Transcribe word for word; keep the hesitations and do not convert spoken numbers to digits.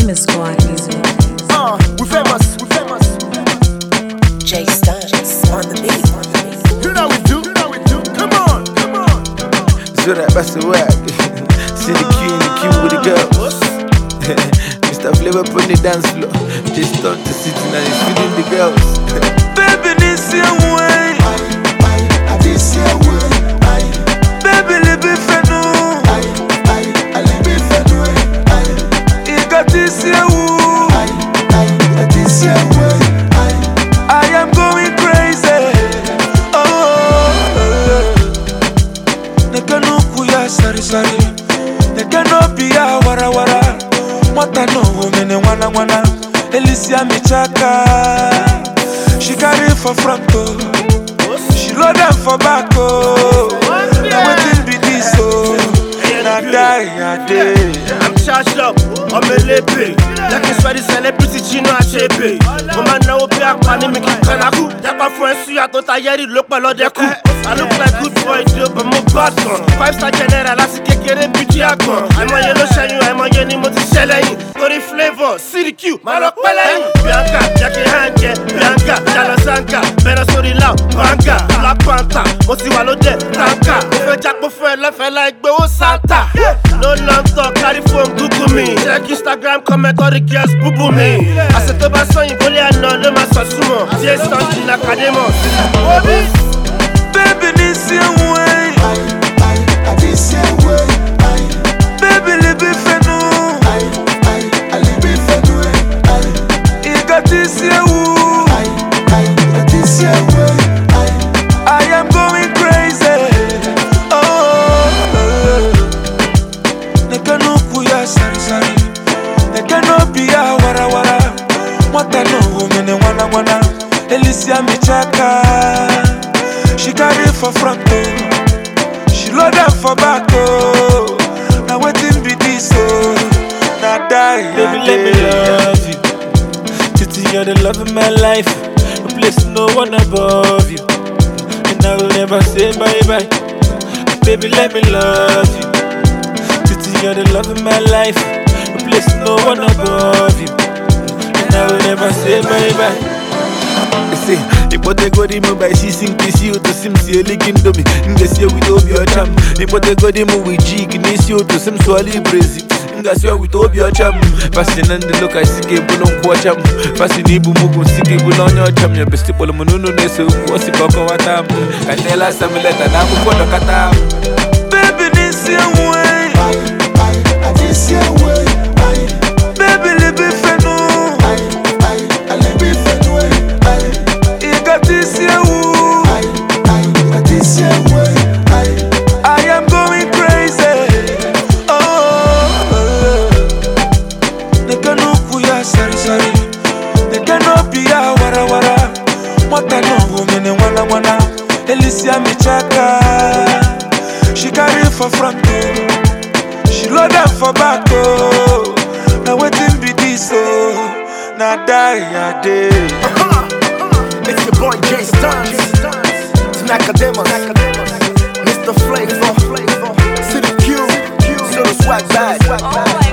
Famous Squad Music. Uh, we famous, we famous. Jay Stunts on the beat. You know we do, you know we do. Come on, come on. So that that's the whack. See the Q in the Q with the girls. Mister Flavor on the dance floor. Just start to sit and he's feeding the girls. Baby, this your way. I this your way. Baby, live it for no. I I live it for no. You got this your way. I this your way. I am going crazy. Oh, neka no kuya sari sari. Neka no biya wara wara. Mata no women wana wana. Alicia Michaka. She carry for front oh. She load them for back oh. Now waiting be this oh. Now die a day. I'm charged up, I'm a lepe. Like a sweaty celebrity, Chino Achepe. Woman now be a panny making kanaku. Yapa friends, you are not tired, look below their coup. I look like good boy, too, but more bad gun. Five star general, I see Kekere Beauty Akon. I'm a yellow shine, I'm a yellow multi selling. Tori flavor, C D Q, Malok Pele. Bianca, Jackie Hanke, Bianca, Jalasanka, Better Story Loud, Banka, Black Panther, Mosi Walode, Tanka. If Jack Buffet left like Bo Santa. No long talk, carry phone, Google me. Check Instagram, comment, all the girls, boo boo me. I said to my son, you bully, I know, no man, so sumo. Jay Stunts in Academos. Baby, this your way. I this your way. Baby, live it for no. I live it for no. You got this your way. I this your way. I am going crazy. Oh, neka no kuya sari sari. Neka no biya wara wara. Mata no women wana wana. Alicia Michaka. She carry for front oh. She load them for back oh. Now waiting be this oh. Now die. Baby, let me love you. Titi, you're the love of my life. A place no one above you. And I will never say bye bye. Baby, let me love you. Titi, you're the love of my life. A place no one above you. And I will never say bye bye. Say, if what they got him by she sing this you to sim see a licking dummy. In the sea with Obi or Cham. If what they got him with jig in this you to sim swally brazy. In the sea with Obi or Cham. Passing and the look I see a bulon quacham. Passing Ibu Mugu Siki Bulon your cham. Your best people Mununo Nesu was a coco watam. And tell us some letter now for the catam. Baby, this your way. I this your way. Baby, live it for no. I live it for no. This your way. I this your way. I am going crazy. Oh, neka no kuya sari sari. Neka no biya wara wara. Mata no women wana wana. Alicia Michaka. She carry for front oh. She load them for back oh. Now waiting be this oh. Now die a day. It's your boy Jay Stunts. It's an Academos. Mister Flavor. City Q. Zero swag bag.